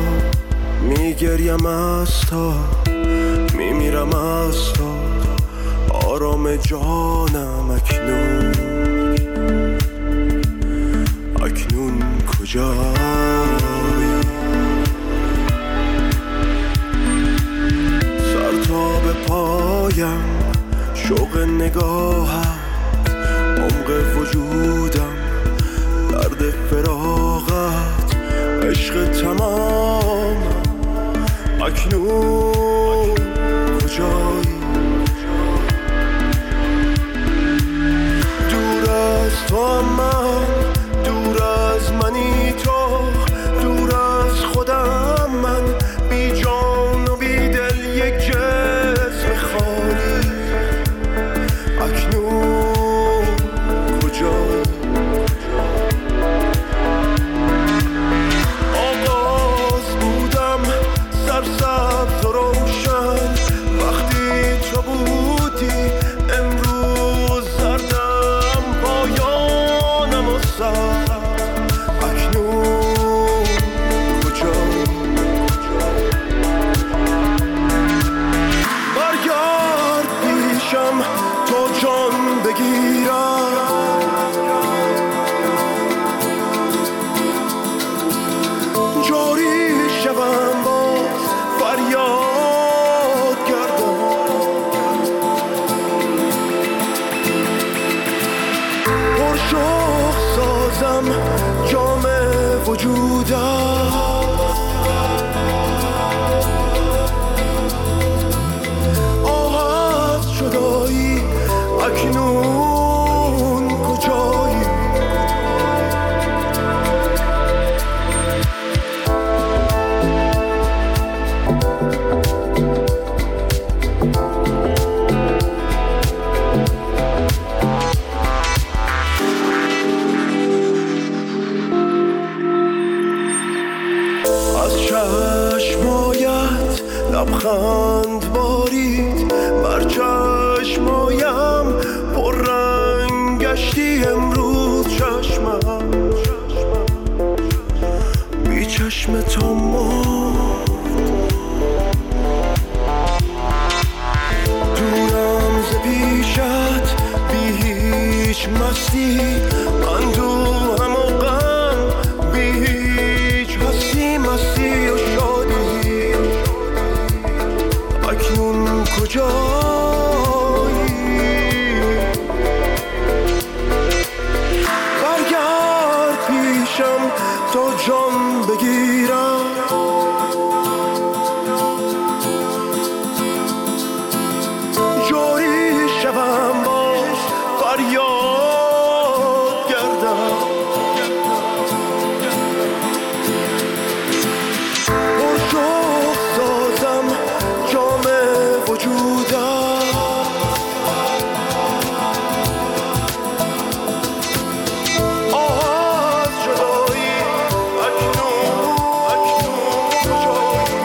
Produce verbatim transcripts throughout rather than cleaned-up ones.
میگریم از تو، میمیرم از تو، آرام جانم اکنون، اکنون کجایی؟ سر تا به پایم شوق نگاهت، عمق وجودم درد فراغت، عشق تمام اکنون کجایی؟ دور از تو هم من، دور از منی تو، دور از خودم من، بی جان و بی دل یک جسم خالی، اکنون کجایی؟ آغاز بودم سرسبز و روشن، وقتی تو بودی، امروز زردم پایانم و سر، اکنون کجایی؟ برگرد پیشم تا جان بگیرم، جاری شوم باز فریاد گردم، پرشوق سازم جام وجودم، آه از جدایی اکنون کجایی؟ از چشمایت لبخند بارید، بر چشمایم پر رنگ گشتی امروز چشمم، بی چشم تو مرد، دورم ز پیشت بی هیچ مستی، اندوهم و غم بی هیچ هستی، مستی و شادی، اکنون کجایی؟ برگرد پیشم تا جان بگیرم، جاری شوم باز فریاد گردم، پرشوق سازم جام وجودم، آه از جدایی اکنون اکنون کجایی؟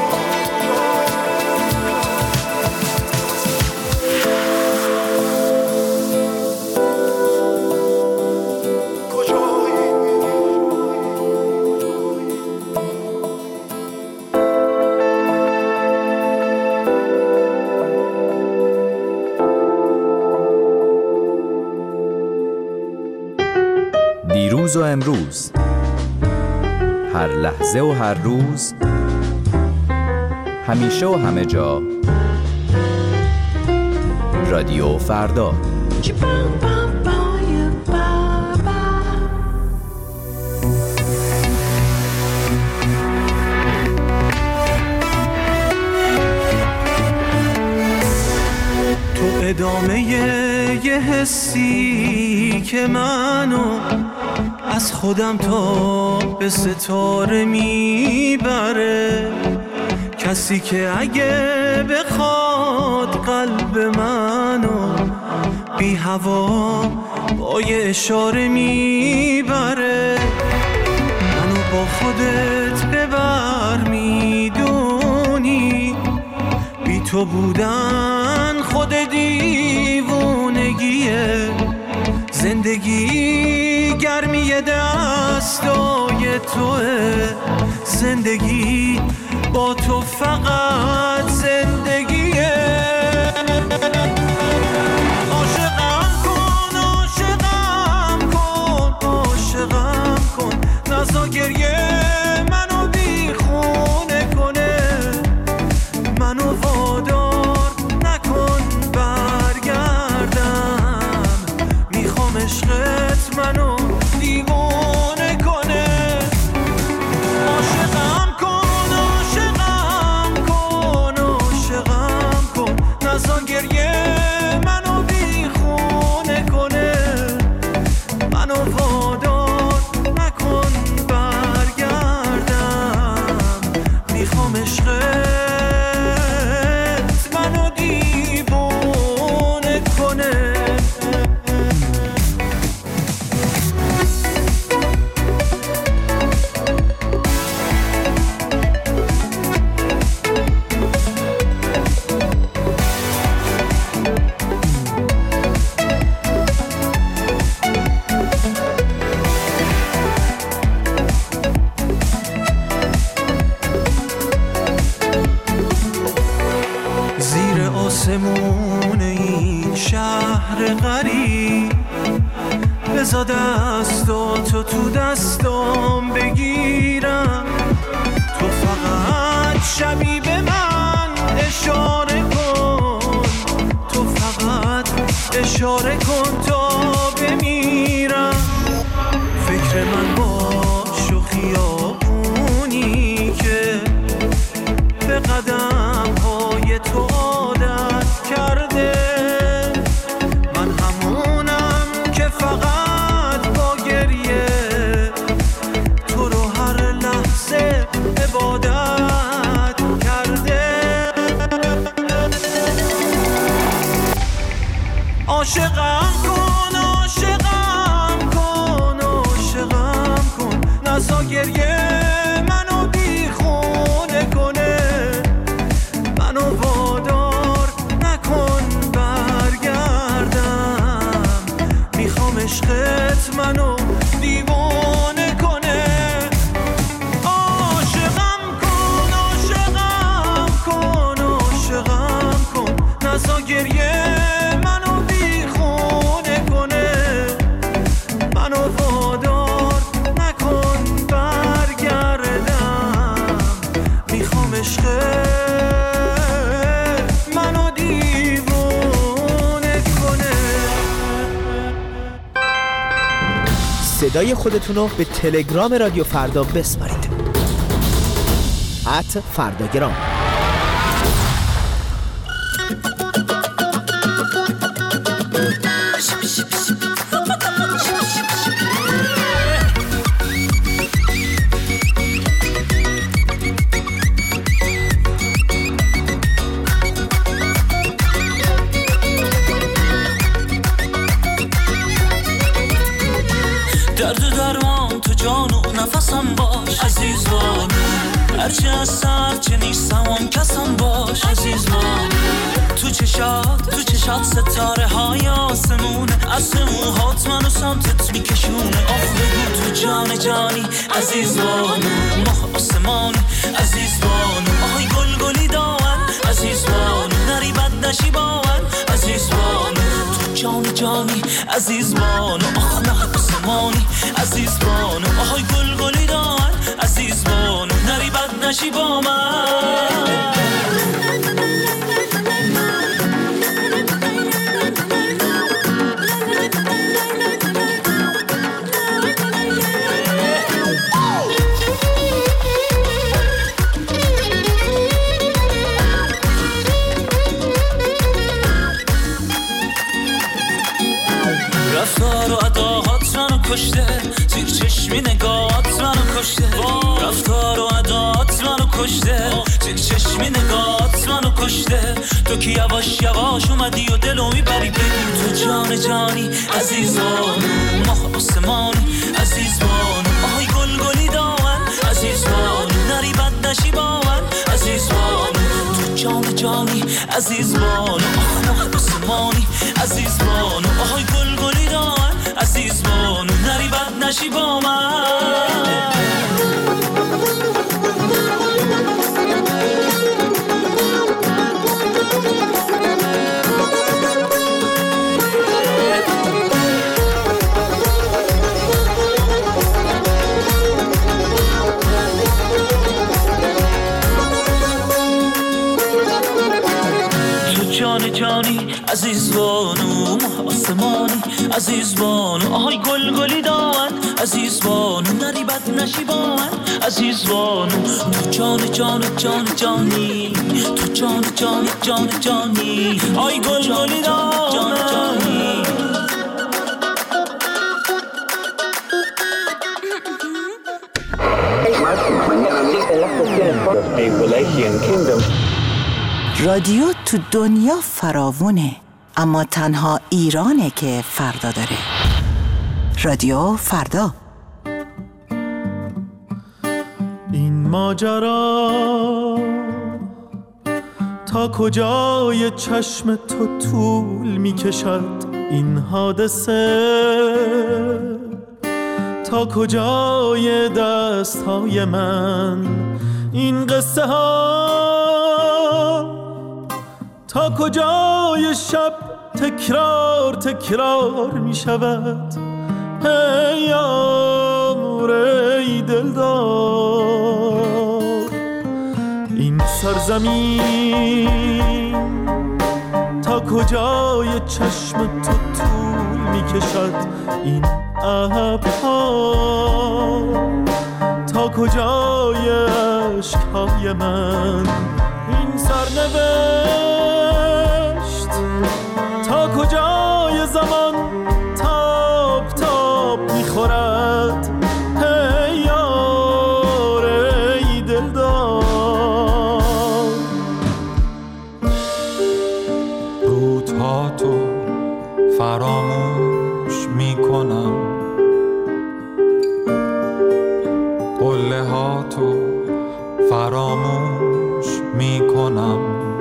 دیروز و امروز، هر لحظه و هر روز، همیشه و همه جا، رادیو فردا. تو ادامه یه حسی که منو از خودم تا به ستاره میبره، کسی که اگه بخواد قلب منو بی هوا با یه اشاره میبره، منو با خودت ببر، میدونی بی تو بودن خود دیوونگیه، زندگی گرمی همه دستای توه، زندگی با تو فقط زندگیه. عاشقم کن عاشقم کن عاشقم کن، نزا گریه منو بیخونه کنه، منو وادار نکن برگردم، میخوام عشقت منو دیوونه کنه. عاشقم کن عاشقم کن عاشقم کن، نزا گریه منو بیخونه کنه، منو وادار نکن برگردم، میخوام عشقت منو دیوونه کنه. زیر آسمون این شهر غریب، بذار دستاتو تو دستام بگیرم، تو فقط شبی به من اشاره کن، تو فقط اشاره کن تا بمیرم. فکر من باش و خیابونی که به قدم های تو عادت کرده، من همونم که فقط با گریه تو رو هر لحظه عبادت کرده. عاشقم کن عاشقم کن عاشقم کن، نزا گریه منو بیخونه کنه، منو وادار نکن برگردم، میخوام عشقت منو دیوانه کنه. عاشقم کن عاشقم کن عاشقم کن، نزا گریه منو بیخونه کنه، منو وادار نکن برگردم، میخوام عشقت منو دیوونه کنه. صدای خودتونو به تلگرام رادیو فردا بسپارید. ات فرداگرام. درد درمان تو جان و نفسم باش عزیزان، هرچی هستم چه نیستم اون کسم باش عزیزان. تو چشات تو چشات ستاره های آسمونه، آسموهات منو سمتت میکشونه. آخ بگو تو جان جانی عزیزان، ماه آسمانی عزیزان، آهای گل گلی داون عزیزان، نری بد نشی باون عزیزان. تو جان جانی عزیزان، آخ ماه آسمانی عزیزان، آهای گل گلی داون عزیزان، نری بد نشی با من. رفتار و اداهات منو کشته، زیر چشمی نگاهات منو کشته. رفتار و اداهات منو کشته، زیر چشمی نگاهات منو کشته. تو که یواش یواش اومدی و دلو میبری، بگو تو جان جانی عزیزان، ماه آسمانی عزیزان، آهای گل گلی داون عزیزان، نری بد نشی با من عزیزان. تو جان جانی عزیزان، آخ ماه آسمانی عزیزان، آهای گل گلی داون عزیزان، نری بد نشی با من. جان جانی عزیز بانو، آسمانی عزیز بانو، آهای گل گلی دامن عزیز بانو، نری بد نشی با من عزیز بانو. تو جان جان جان جانی، تو جان جان جان جانی، آهای گل گلی دامن جانی. رادیو تو دنیا فراوونه، اما تنها ایرانه که فردا داره. رادیو فردا. این ماجرا تا کجای چشم تو طول می کشد، این حادثه تا کجای دست های من، این قصه ها تا کجای شب تکرار تکرار می شود. ای یار ای دلدار، این سرزمین تا کجای چشم تو طول می کشد، این ابرها تا کجای عشقهای من، این سرنوشت تا کجای زمان تاب تاب میخورد. ای یار ای دلدار، روزها تو فراموش میکنم، قله ها تو فراموش میکنم،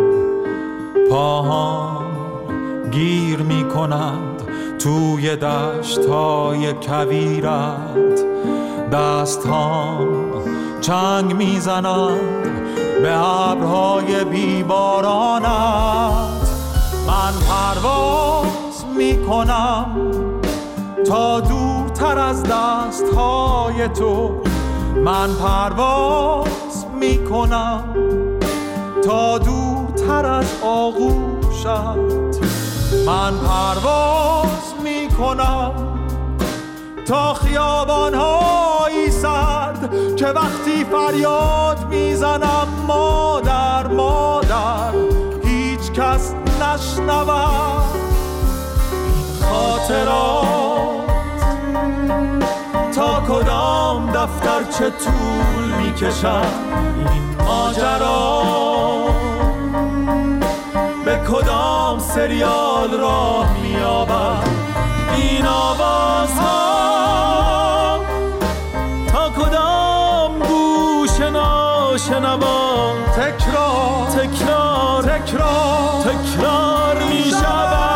پاهام گیر میکنند توی دشتای کویرت، دستهام چنگ میزنند به ابرهای بیبارانت. من پرواز میکنم تا دورتر از دستهای تو، من پرواز میکنم تا دورتر از آغوشت، من پرواز میکنم تا خیابان‌های سرد که وقتی فریاد میزنم مادر مادر هیچ کس نشنود. این خاطرات تا کدام دفتر چه طول میکشد، این ماجرا به کدام سریال راه مییابد، این آوازها تا کدام گوش ناشنوا تکرار تکرار تکرار تکرار میشود.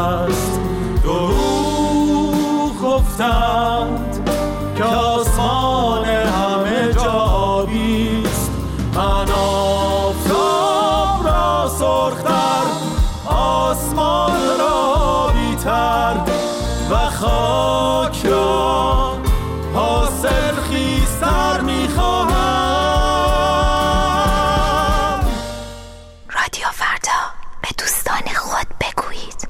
گفتند که آسمان خاک را حاصل خیزتر میخواهم. رادیو فردا، به دوستان خود بگویید.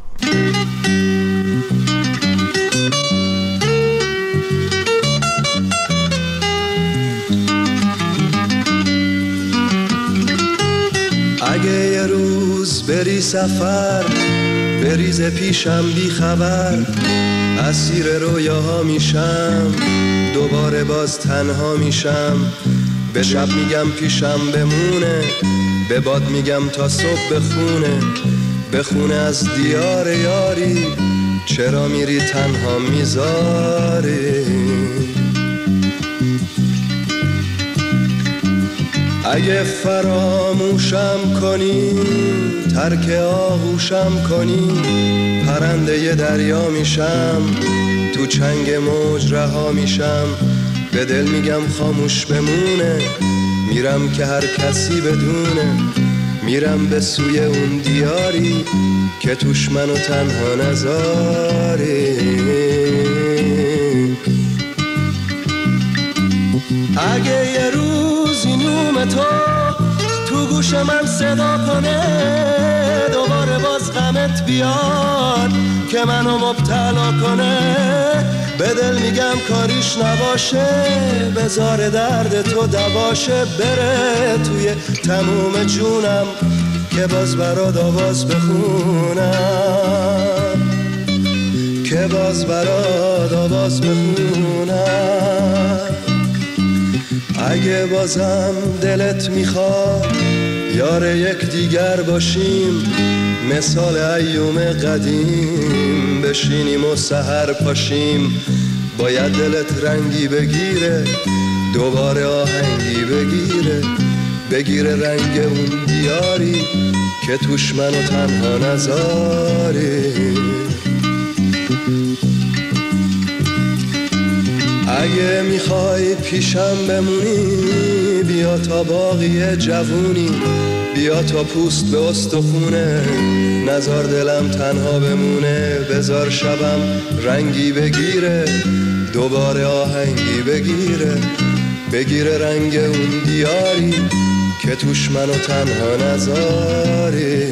اگه یه روز بری سفر، بریز پیشم بی خبر، اسیر رویاها میشم، دوباره باز تنها میشم. به شب میگم پیشم بمونه، به باد میگم تا صبح بخونه، بخونه از دیار یاری، چرا میری تنها میذاری. اگه فراموشم کنی، ترک آغوشم کنی، پرنده ی دریا میشم، تو چنگ موج رها میشم. به دل میگم خاموش بمونه، میرم که هر کسی بدونه، میرم به سوی اون دیاری که توش منو تنها نذاری. اگه یه روزی نوم تو تو گوش من صدا کنه، دوباره باز غمت بیاد که منو مبتلا کنه، به دل میگم کاریش نباشه، بذار درد تو دواشه، بره توی تموم جونم که باز برات آواز بخونم، که باز برات آواز بخونم. اگه بازم دلت میخواد یار یک دیگر باشیم، مثال ایوم قدیم بشینیم و سحر پاشیم، باید دلت رنگی بگیره، دوباره آهنگی بگیره، بگیره رنگ اون دیاری که توش منو تنها نذاری. اگه میخوای پیشم بمونی، بیا تا باقی جوونی، بیا تا پوست به استخونه، نزار دلم تنها بمونه، بزار شبم رنگی بگیره، دوباره آهنگی بگیره، بگیره رنگ اون دیاری که توش منو تنها نذاری.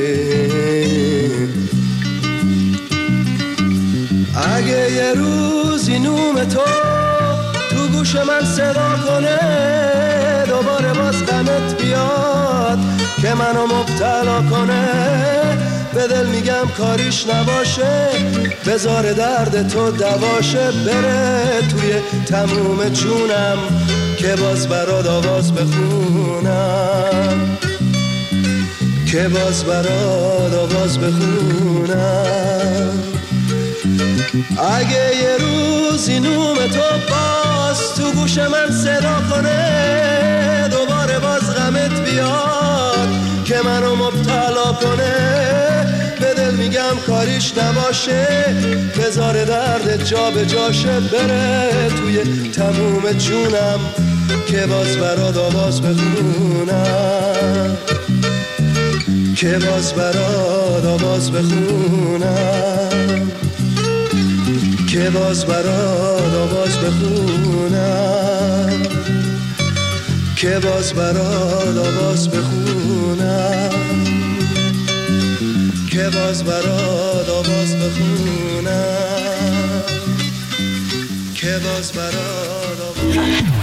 اگه یه روزی نوم تو تو گوش من صدا کنه، دوباره باز غمت بیاد که منو مبتلا کنه، به دل میگم کاریش نباشه، بذار درد تو دواشه، بره توی تموم جونم که باز برات آواز بخونم، که باز برات آواز بخونم. اگه یه روزی نوم تو باز تو گوش من صدا کنه، دوباره باز غمت بیاد که منو مبتلا کنه، به دل میگم کاریش نباشه، بذار درد جا به جاشه، بره توی تموم جونم که باز برات آواز بخونم، که باز برات آواز بخونم، که باز برات آواز بخونم، که باز برات آواز بخونم، که باز برات آواز بخونم، که باز برات آواز.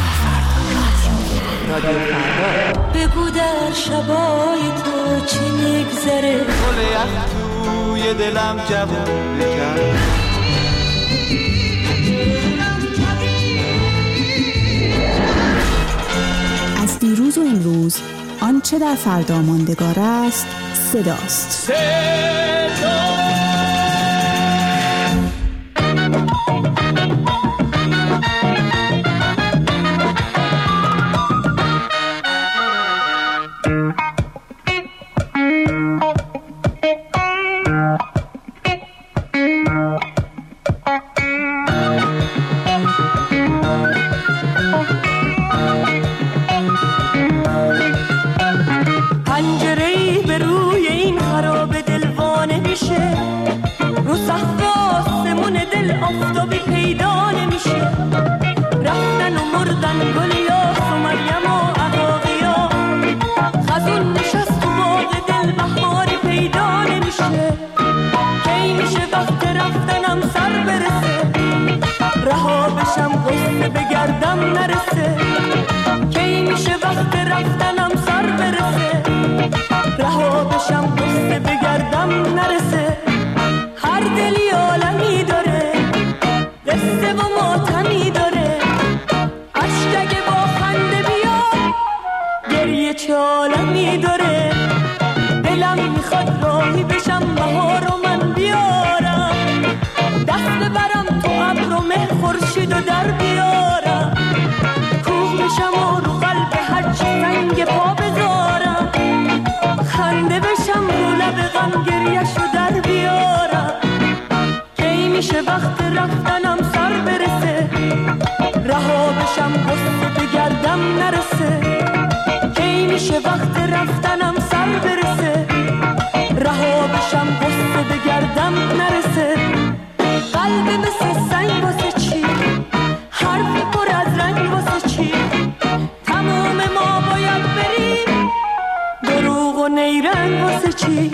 بگو در شبای تو چی میگذره، گل یخ توی دلم جوون کرد. از دیروز و امروز آنچه در فردا ماندگار است صداست. صدا پنجره‌ای به روی این خراب دلوانه میشه، نشست تو باغ دل بهاری پیدا نمیشه، کی میشه وقت رفتنم سر برسه، رها بشم غصه بگردم نرسه، کی میشه وقت رفتنم سر برسه، رها بشم غصه بگردم نرسه. هر دلی عالمی داره، قصه و ماتمی داره، عشق اگه با خنده بیاد گریه چه عالمی داره. دلم میخواد راهی بشم بهار و من بیارم، دست ببرم تو ابر و مه خورشید و در بیارم، کوه بشم و رو قلب هرچی رنگ پا بذارم، خنده بشم رو لب غم گریه‌شو در بیارم. کی میشه وقت رفتنم سر برسه، رها بشم غصه بگردم نرسه، کی میشه وقت رفتنم سر برسه، رها بشم غصه بگردم نرسه. قلب مثل سنگ واسه چی، حرف پر از رنگ واسه چی، تمام ما باید بریم، دروغ و نیرنگ واسه چی.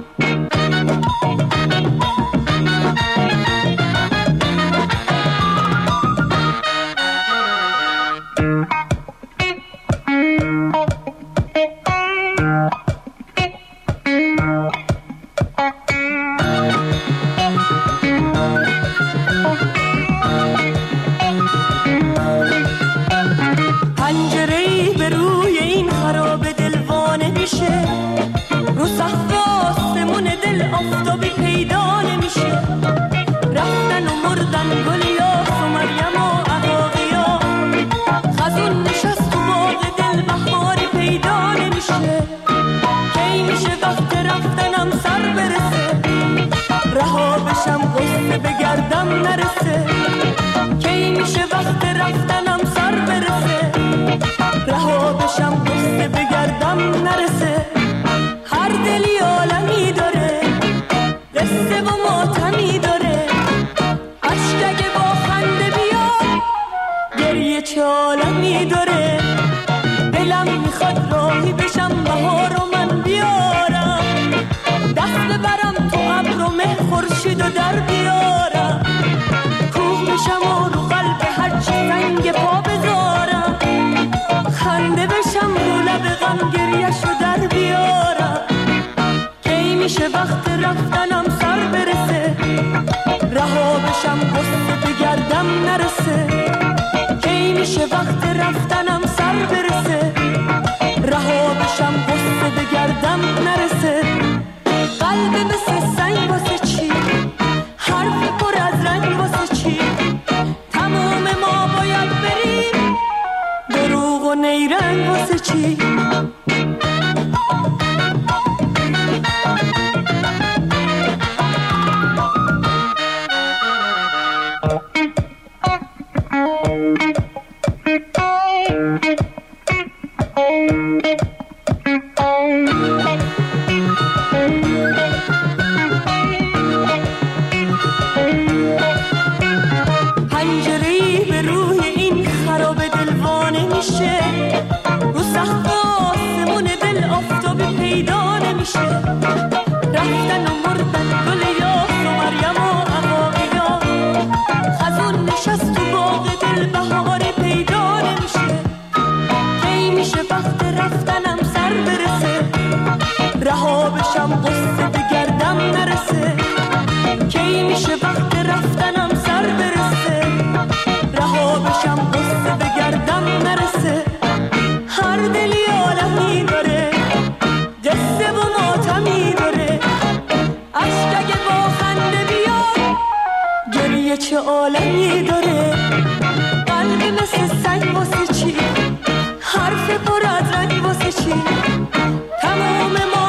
پنجره‌ای به روی این خراب دلوانه میشه، رو سقف آسمون دل آفتابی پیدا نمیشه، رفتن و مردن گلیاس و مریم و عقاقیا، خزون نشست تو باغ دل بهاری پیدا نمیشه، کی میشه وقت رفتنم سر برسه، رها بشم غصه بگردم نرسه، کی میشه وقت رفتنم سر برسه، رها بشم غصه بگردم نرسه. هر دلی عالمی داره، قصه و ماتمی داره، عشق اگه با خنده بیاد گریه چه عالمی داره. دلم میخواد راهی بشم بهار و من بیارم، دست ببرم تو ابر و مه خورشید و در بیارم، کوه بشم و رو قلب هرچی رنگ پا بذارم، خنده بشم رو لب غم گریه‌شو در بیارم. کی میشه وقت رفتنم سر برسه، رها بشم غصه بگردم نرسه، کی میشه وقت رفتنم سر برسه، رها بشم غصه بگردم نرسه. قلب مثل سنگ واسه چی، حرف پر از رنگ واسه چی، تمام ما باید بریم، دروغ و نیرنگ واسه چی. پنجره‌ای به روی این خراب دلوانه میشه، رو سقف آسمون دل آفتابی پیدا نمیشه، رفتن و مردن گل یاس و مریم و عقاقیا، خزون نشست تو باغ دل بهاری پیدا نمیشه، کی میشه وقت رفتنم سر برسه، رها بشم غصه بگردم نرسه، کی میشه